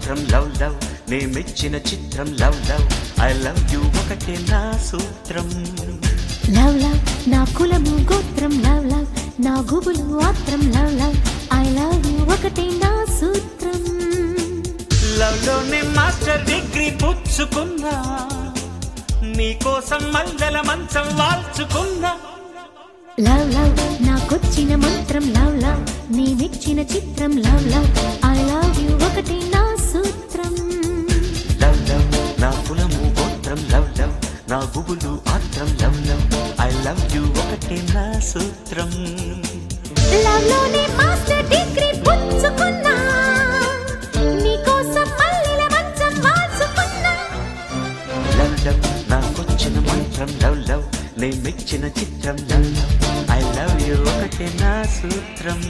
మంత్రం love love నే మెచ్చిన చిత్రం love love I love you ఒకటే నా సూత్రం లవ్ లవ్ నా కులము గోత్రం లవ్ లవ్ నా గుబులు ఆత్రం love love I love you ఒకటే నా సూత్రం లవ్ లోనే మాస్టర్ డిగ్రీ పుచ్చుకున్నా నీకోసం మల్లెల మంచం వాల్చుకున్నా లవ్ లవ్ నాకొచ్చిన మంత్రం లవ్ లవ్ నీ మెచ్చిన చిత్రం love love I love you ఒకటే నా సూత్రం లవ్ లవ్ నా కులము గోత్రం లవ్ లవ్ నా గుబులు ఆత్రం love love I love you ఒకటే నా సూత్రం లవ్ లోనే మాస్టర్ డిగ్రీ పుచ్చుకున్నా నీకోసం మల్లెల మంచం వాల్చుకున్నా లవ్ లవ్ నాకొచ్చిన మంత్రం లవ్ లవ్ నే మెచ్చిన చిత్రం love love I love you ఒకటే నా సూత్రం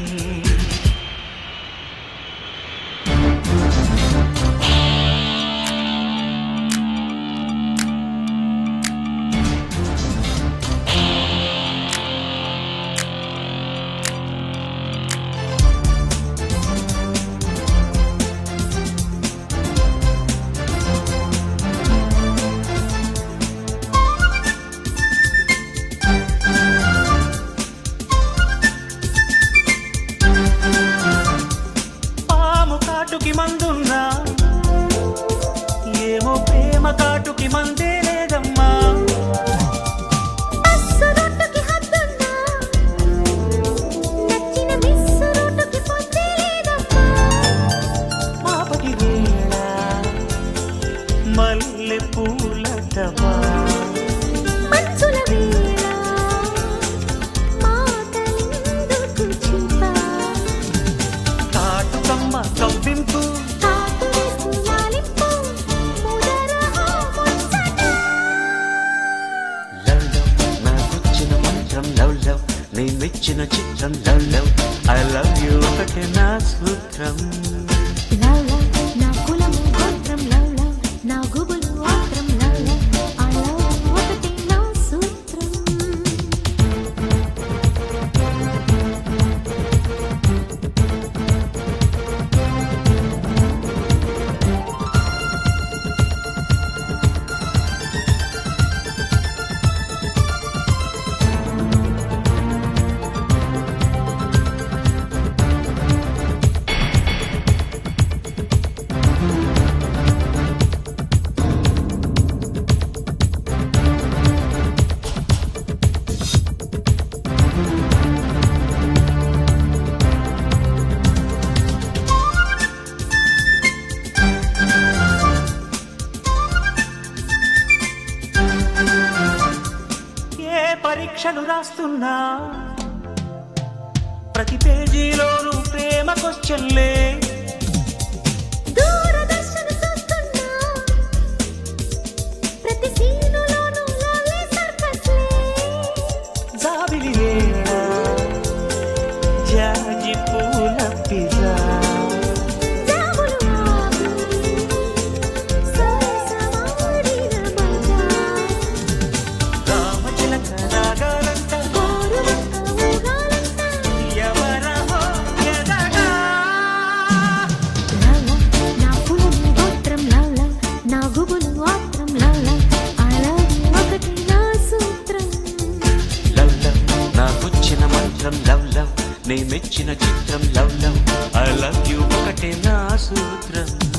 కాటుకి మందున్నా ఏమో ప్రేమ కాటుకి మందే లేదమ్మా అస్సురోటుకి హద్దున్నా నచ్చిన మిస్సురోటుకి పొద్దే లేదమ్మా మాపటి వేళ మల్లె పూల దవా మంచుల వేళ మాటలెందుకు చింతా కాటుకమ్మ కవ్వింపు కాటువేసి లాలింపు ముదరహో ముచ్చట లవ్ లవ్ నాకొచ్చిన మంత్రం లవ్ లవ్ నే మెచ్చిన చిత్రం love love I love you ఒకటే నా సూత్రం లవ్ లవ్ నా కులము గోత్రం లవ్ లవ్ నా గుబులు ఆత్రం love love I love you ఒకటే నా సూత్రం పరీక్షలు రాస్తున్నా ప్రతి పేజీలోనూ ప్రేమ క్వశ్చన్లే దూరదర్శన చూస్తున్నా ప్రతి సీనులోనూ లవ్లీ సర్కస్లే జాబిలి వేళ జాజి పూల పిజ్జా జాబులు ఆగు సరసమాడిన మజా రామచిలక రాగాలంట కోరువంత ఊగాలంట ఎవరహో ఎదగా లవ్ లవ్ నా కులము గోత్రం లవ్ లవ్ నా గుబులు ఆత్రం love love I love you ఒకటే నా సూత్రం లవ్ లవ్ నాకొచ్చిన మంత్రం లవ్ లవ్ నే మెచ్చిన చిత్రం love love I love you ఒకటే నా సూత్రం